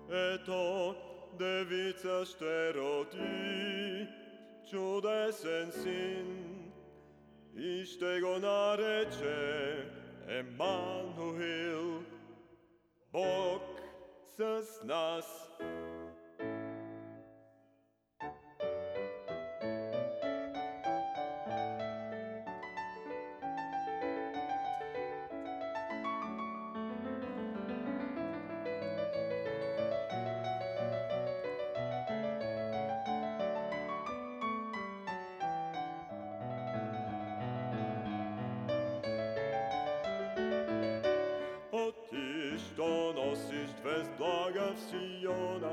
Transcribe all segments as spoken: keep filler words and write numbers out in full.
Ето, девица ще роди чудесен син и ще го нарече Емануил, Бог с нас. Ти, що носиш вест блага в Сиона,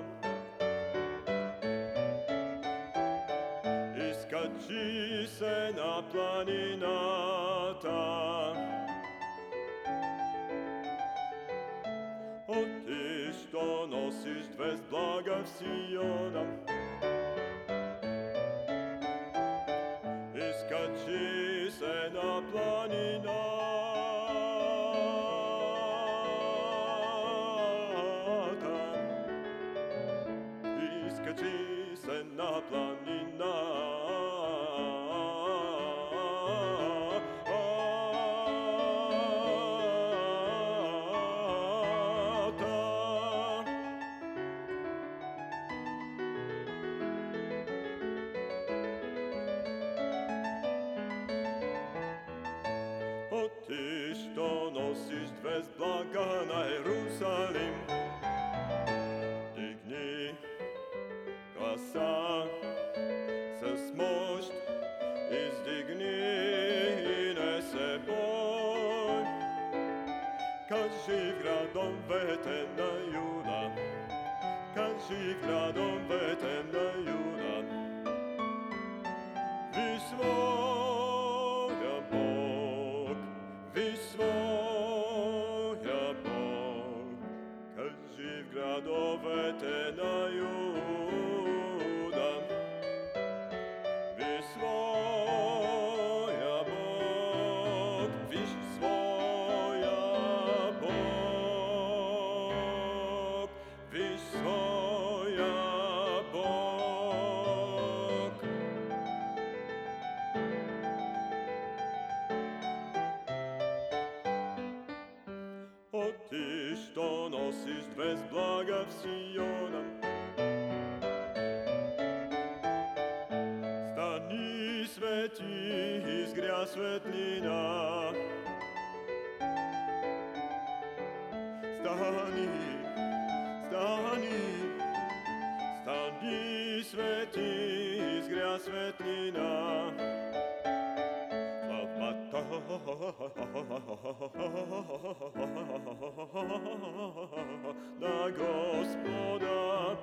изкачи се на планината. О, ти, що носиш вест блага в Сиона, изкачи се на планината. Изкачи се на планината. О, ти, що носиш вест блага на Иерусалим, дигни гласа с мощ, издигни и не се бой. Кажи в градовете на Юда, кажи в градовете на Юда, ви своя Бог, ви своя Бог. Кажи в градовете на Юда, ви своя Бог, виж своя Бог, виж своя Бог. О, ти, що носиш вест блага в Сиона, стани свети, изгря светлина. Стани, стани, стани свети, изгря светлина. Славата на Господа,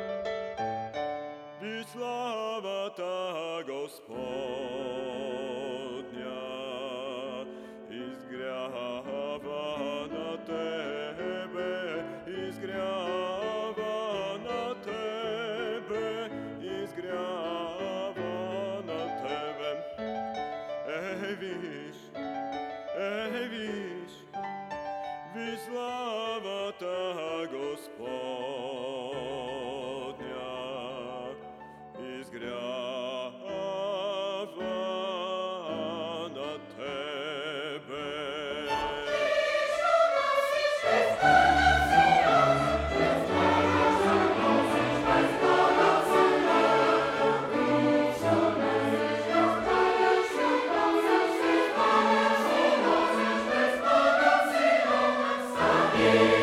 и славата Господня изгрява на тебе, изгрява на тебе, изгрява на тебе. Ей, виж, ей, виж, виж славата Господня изгрява на тебе. Yeah.